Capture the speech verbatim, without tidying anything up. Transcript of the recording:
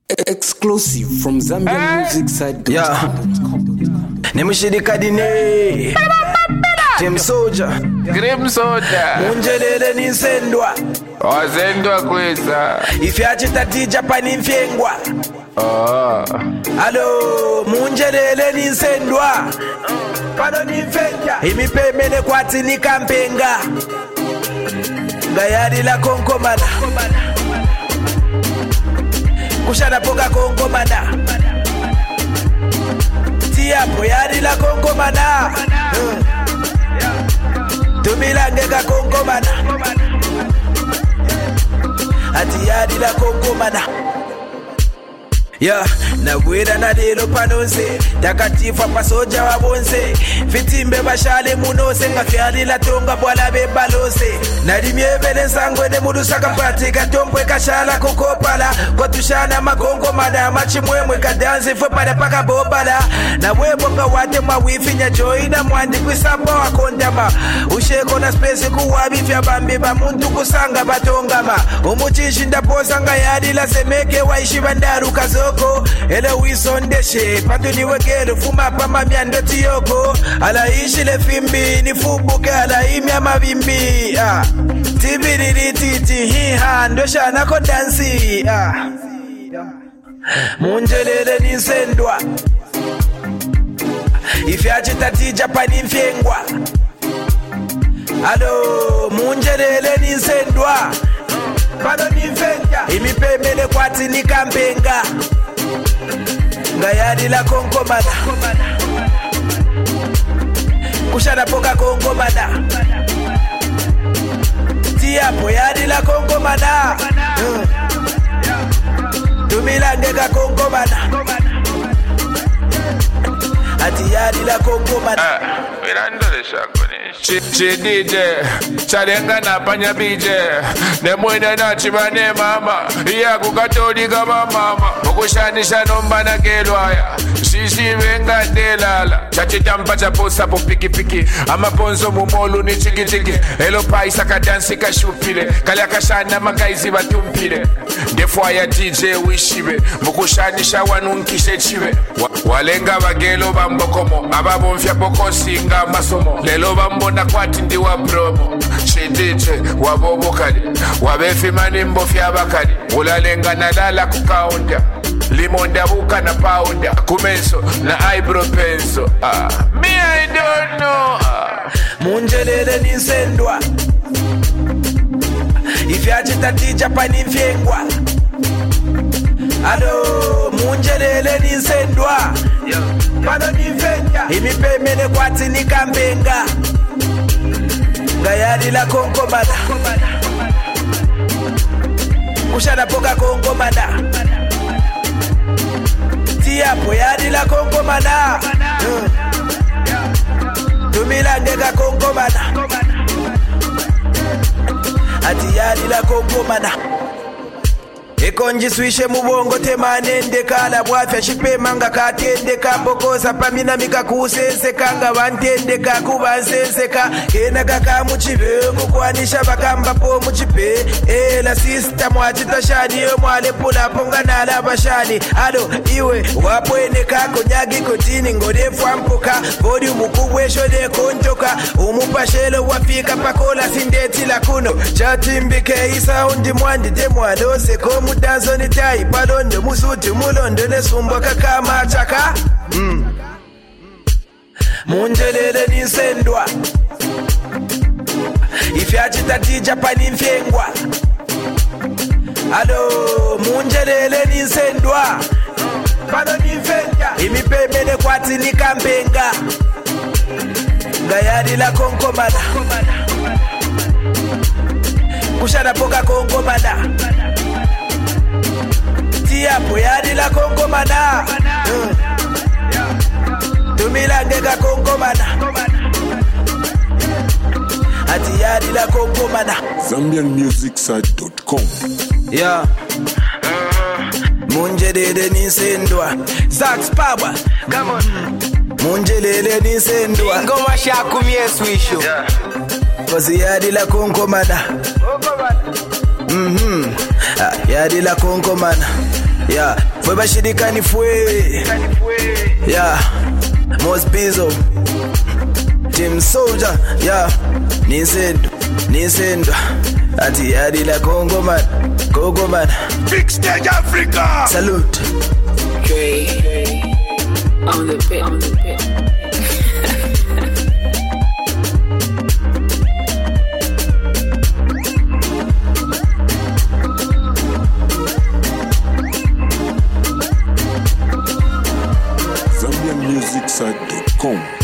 Exclusive from Zambian Music Side. Yeah. Nemushirika dine Team Soldier Grim Soda Munjelele ninsendwa Ozendwa kweza Ifyachitati pani mfyengwa Oh Alo Munjelele ninsendwa Pano nimfenja Imipemene kwati nikampenga Gayari la konkomana Kushana poka konkomana Tiapo yari la konkomana Tumilangeka konkomana Ati yari la konkomana Yeah, na gwera na lelo panonse Takatifa pasoja wabonse Fitimbe bashale munose Ngafyali la tonga bwala bebalose Narimyebele sangwene mudusaka pratika Tompwe kashala kukopala Kwa tushana magongo mada Machimwemwe kadanzi fwe pada paka bobala Na weboka wate mawifi Nyajoyi na mwandi kwisamba wakondama Usheko na spesi kuwabi Fya bambi ba muntu kusanga batongama Umuchishi ndaposa nga yadi la semeke Waishi bandaru kazo Ele wisondeshe Pantu niwekele fuma pama miando tiyoko Ala ishi le fimbi Nifubuke ala imi ama bimbi ah. Tibiriri titi hiha Ndosha nako dansi ah. Munjelele ninsendwa Ifyachi tati japani mfyengwa Alo Munjelele ninsendwa Pano nimfenja Imipemele kwati nikampenga Ngayari la konkomana Kushana poka konkomana Tiapo yari la konkomana Tumilangeka konkomana Ati yari la konkomana Mirandole shakoni Chidije Chalenga na panya bije Nemwene na chibane mama Iya kukatoli kama mama Mukushanisha nomba na kelwaya Sisi venga delala Chachitampa chaposa po piki piki Ama ponzo mumolu ni chiki chiki Elo paisa kadansi kashupile Kalya kashana makaizi batumpile Defwa ya D J wishibe Mukushanisha wanunkishe chibe Walenga bagelo bambokomo Ababo mfya boko singa masomo Lelo bambo na kwati ndi wa promo Chidije wabobo kali Wabefi mani mbofya bakali Ulalenga na lala kukaunda Limonda buka na paunda Kumenso na eyebrow pencil ah. Me I don't know ah. Munjelele ninsendwa Ifyachi tati japani mfyengwa Alo Munjelele ninsendwa Pano nimfenja Imipemene kwati nikampenga Ngayari la konkomana Kushana poka konkomana Tiapo yari la konkomana Tumilangeka konkomana Ati yari la konkomana Ekonji swishe mubongo temanende kala bwafya shipemanga katendeka mbokoza pamina mika kusenseka nga bantendeka kubansenseka kena kaka muchibengu kwanisha bakamba po muchipe ela sister mwachita shani yo mwale pula ponga nala bashani alo iwe wapwene kako nyagi kotini ngodefu ampoka bodi mukubwe shode kontoka umupashelo wafika pakola sindeti la kuno chatimbike isa undi mwandi demwalose komu Danzo ni tai palondo musuti mulondo nesumba kakama chaka mm. Munjelele ninsendwa Ifyachi tati japani mfyengwa Alo Munjelele ninsendwa Pano nimfenja Imipemene kwati nikampenga Ngayari la konkomana Kushana poka konkomana Tiapo yari la konkomana Tumilangeka konkomana Ati yari la konkomana Zambian Music Side dot com. Yeah Munjelele ninsendwa Sax Power Come on Munjelele ninsendwa Ngoma shaku mieswisho Kozi yari la konkomana Mhm. Ah, yadi la konkomana. Yeah, fwe bashirika ni fwe. Yeah, Most Bizo Team Soldier. Yeah, Nisendo, Nisendo Ati yadi la Congo man, Congo man. Big Stage Africa. Salute. Dre on the pit, on the pit. Zambian Music Side dot com.